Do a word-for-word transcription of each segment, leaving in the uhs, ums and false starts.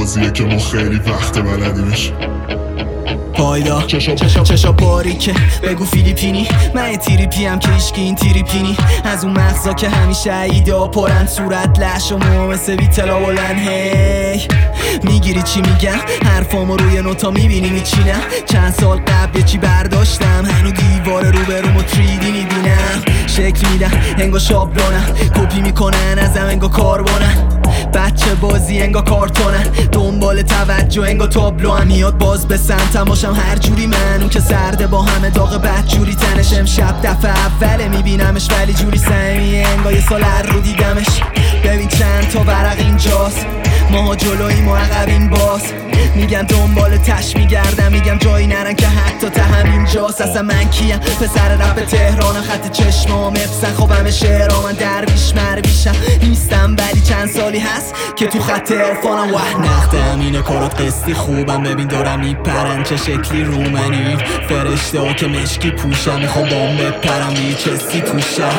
بازیه که ما خیلی وقت بلدیمش. پایدا چشا, چشا باریکه بگو فیلیپینی، من یه تیریپی هم که ایشکی این تیریپینی، از اون مغزا که همیشه ایدا پرن، صورت لش و مو مثل بیتلا بلن. هی میگیری چی میگم؟ حرفامو روی نوتا میبینی میچینم. چند سال قبل چی برداشتم، هنو دیوار رو برومو تریدی میبینم. شکل میدم انگا شابلونم، کپی میکنن ازم انگا کاربونن. بچه بازی انگا کارتونن، دنبال توجه انگا تابلو هم میاد باز به سمتم باشم هر جوری. من اون که سرده با همه داغ بد جوری تنش، امشب دفعه اوله میبینمش ولی جوری سمیه انگا یه سال هر رو دیدمش. ببین چند تا ورق اینجاست، ماها جلوییم و عقبیم باز. میگن دنبال تش میگردم، میگم جایی نرن که حتی ته همینجاست. اصلا من کیم؟ پسر رپ تهران، خط چشمام افسن خوبم شعرها، من درویش مرویشم نیستم ولی چند سالی هست که تو خط عرفانم. وح نقدم اینه کارات قسطی خوبم، ببین دارم میپرن چه شکلی رو منی. فرشته ها که مشکی پوشم، میخوام بام بپرم بی چستی توشم.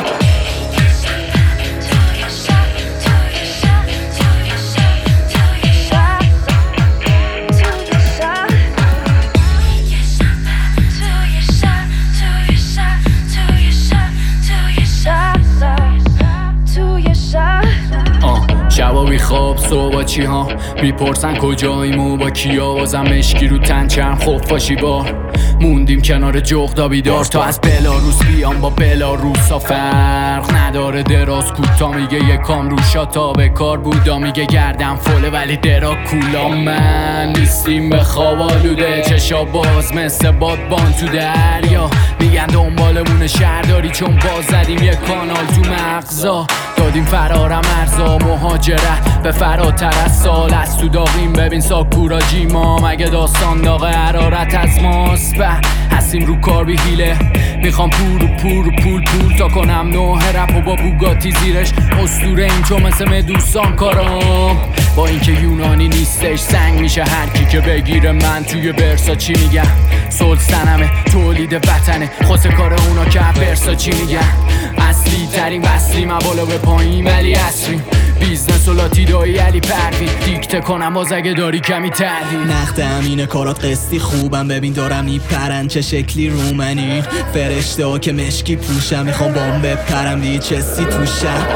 شبا خواب صبح چی ها میپرسن کجاییم و با کیا، بازم مشکی رو تن چرم خفاشی بار موندیم کنار جغدا بیدار. تا از بلاروس بیام با بلاروسا فرق نداره، دراز کوتا میگه یکام روشا تا به کار بودا، میگه گردم فله ولی درا کولا. من نیستیم به خواب آلوده، چشا باز مثل بادبان تو دریا، میگن دنبالمون شهرداری چون باز زدیم یک کانال تو مغزا. دادیم فرارم ارزا مهاجرت به فراتر از سال، از تو داغیم ببین ساکورا جیما، مگه داستان داغ حرارت از ماست؟ به هستیم رو کار بی حیله، میخوام پور و پور و پول پول تا کنم نوه رپ و با بوگاتی زیرش اسطوره این چون مثل مدوسان کارام. با اینکه یونانی نیستش سنگ میشه هر کی که بگیره من توی برسا چی میگم. سلطنمه تولید وطنه خود کار اونا که برسا چی میگن. اصلی ترین وصلی مبالا به پایین ولی اصریم، بیزنس و لاتیدایی علی پروین دیکته کنم باز اگه داری کمی تردیم. نقدم اینه کارات قسطی خوبم، ببین دارم میپرن چه شکلی رو منی. فرشته ها که مشکی پوشم، میخوام بام بپرم دی چستی توشم.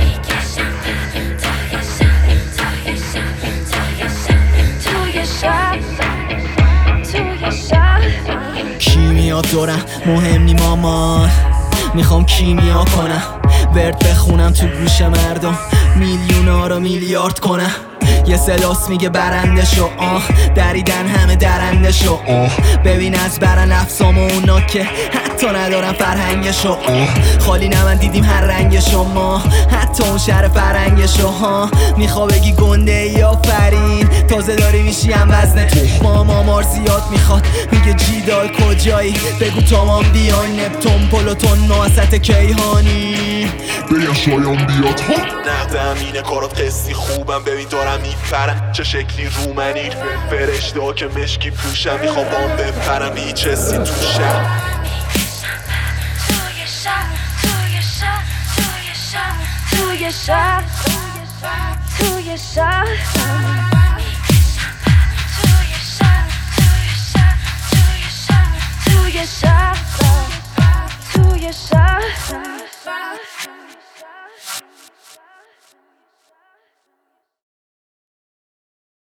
کیمیات دارم مهم نی مامان، میخوام کیمیا کنم ورد بخونم تو گوش مردم، میلیونا رو میلیارد کنم. یه سلاس میگه برنده شو، آه دریدن همه درنده شو. آه ببین از برن افسام و اونا که حتی ندارن فرهنگشو. آه خالی نمن دیدیم هر رنگ شما، حتی اون شهر فرنگشو. ها میخوا بگی گنده یا فرین، تازه داری میشی هم وزن ما مامار زیاد میخواد، میگه جیدال کجایی بگو تمام بیان نپتون پلوتون نوست کیهانی بگم شایان بیاد. ها نقدم اینه کارات قسطی خوبم، ببین دارم میپرم چه شکلی رو منی. فرشته ها که مشکی پوشم، میخوام بام بپرم بی چستی توشم. توی شب توی شب توی شب توی شب توی شب